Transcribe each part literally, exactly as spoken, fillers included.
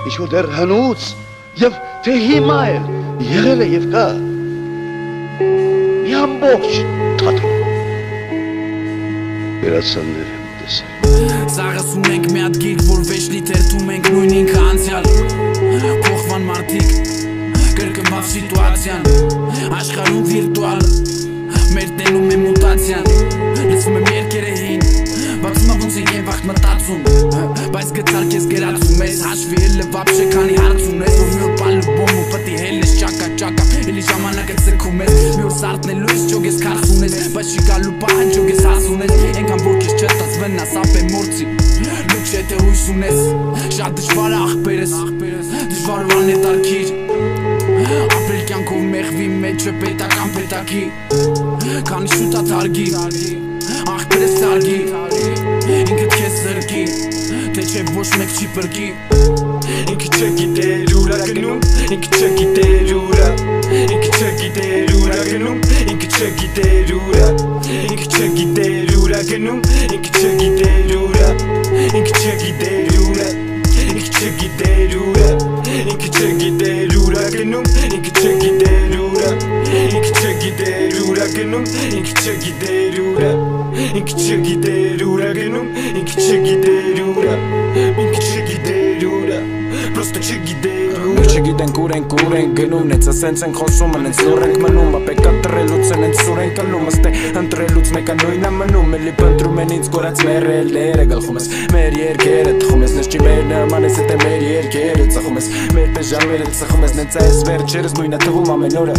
Ինչու դեռ հնուց եւ թե հիմա էլ եղել է եւ կա մի ամբողջ թատրոն վերացաններ եմ տեսել Սաղս ունենք մի հատ գիրք, որ վեճնի թերթում ենք նույն ինքը անցյալ Փոխվան մարդիկ, կրկնվավ սիտուացիան Աշխարհում վիրտուալ, մեր տենում է մուտացիան Լսում եմ երկերը հին, բացում ավ ոնց ենք են վաղտ մտածում Բայց գտար կեզ գերացում ես, հաշվի հելը վապշե քանի հարց ունես Որ մի օր պալուբոմ ու պտի հելես ճակա ճակա Էլի ժամանակը ծրքում ես, մի օր սարդնելու ես ճոգ ես քարս ունես Բայց չի գալու պահան ճոգ ես հաս ունես Ենքան որ կեզ չտած վնաս ապ է մորցի Լուք չէ թե հույս ունես, շատ դժվար է աղբեր ես Դժվար ու անետարքիր Ապրել կյանքով մեղվի մեջ է պետական պետակի Քանի շուտա թարգի Աղբեր ես թարգի Ինքդ քեզ զրկի Թե չէ ոչ մեկ չի պրկի Ինքը չգիտեր ուրա գնում Ինքը չգիտեր ուրա Ինքը չգիտեր ուրա գնում Ինքը չգիտեր ուրա Ինքը չգիտեր ուրա գնում Ինքը չգիտեր ուրա Ինքը չգիտեր ուրա Ինքը չգիտեր ուրա Ինքը չգիտեր ուրա գնում Ինքը չգիտեր ուրա Ինքը չգիտեր ուրա գնում Ինքը չգիտեր ուրա Ինքը չգիտեր ուրա գնում Ինքը չգիտեր ուրա Ինքը չգիտեր ուրա Պրոստը չգիտեր ուրա Մենք չգիտենք ուր ենք ուր ենք գնում Նենց ասենց ենք խոսում նենց լուր ենք մնում Ապե կտրելուց են նենց սուր ենք կլում Աստե ընտրելուց մեկը նույն է մնում Էլի բնտրում են ինձ կորած մեր էլերը գլխում ես Մեր երկերը թխում ես Նես չի մեր նման ես էտ է մեր երկերը ծխում ես Մեր պես ժամերը ծխում ես Նենց այս վերջերս նույն է թվում ամեն օրը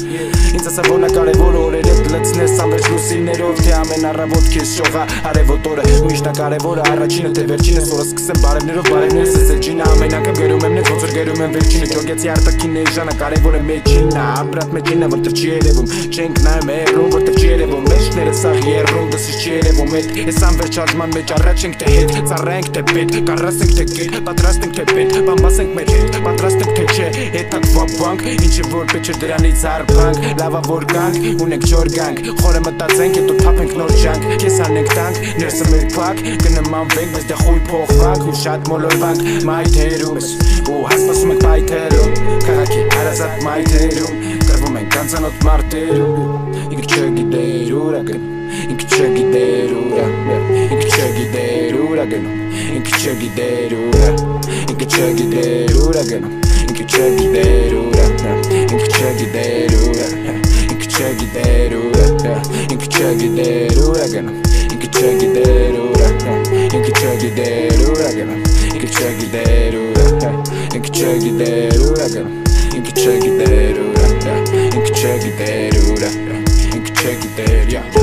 Ինձ ասա որ նա կարևոր օրերը դլեցնես ամբերջ լուսիներով Թե ամեն առավոտ քեզ շողա արևոտ օրը Միշտ է կարևորը առաջինը թե վերջինը Սորը սկսեմ բարևներով բարևներս ես էջինը Ամեն անգամ գերում եմ նետ ոնց որ գերում եմ վերջինը Ճոգեցի արտակին է ժանը կարևոր է մեջինը Ապրատ մեջինը որտեղ չի երևում Չենք նայում երում որտեղ չի երևում Մեջները սաղ երում դսից չի երևում Էդ ես ամբերջ ալման մեջ առաջ ենք թե հետ Ծառայենք թե պետ Կարաս ենք թե կետ Պատրաստ ենք թե պետ Բամբաս ենք մեր հետ Պատրաստ ենք թե չէ Հետակ վաբանք Ինչը որ պետ չէ դրանից արբանք Լավա որ կանք Ունենք չոր գանք Խորը մտածենք Հետո թապենք նոր ջանք Կես անենք տանք Ներսը մեր պակ Կնմանվենք Բայց դե խույ փոխվանք Ու շատ մոլորվանք Մայթերում Ու հասպասում ենք պայթերում Կաղաքի հարազատ մայթերում Կրվում ենք անցանոտ մարդերում Ինքը չգիտեր ուրա գնում Ինքը չգիտեր ուրա Ինքը չգիտեր ուրա գնում Ինքը չգիտեր ուրա Ինքը չգիտեր ուրա գնում Ինքը չգիտեր ուրա Ինքը չգիտեր ուրա Ինքը չգիտեր ուրա Ինքը չգիտեր ուրա գնում Ինքը չգիտեր ուրա Ինքը չգիտեր ուրա գնում Ինքը չգիտեր ուրա Ինքը չգիտեր ուրա գնում Ինքը չգիտեր ուրա Ինքը չգիտեր ուրա Ինքը չգիտեր, yeah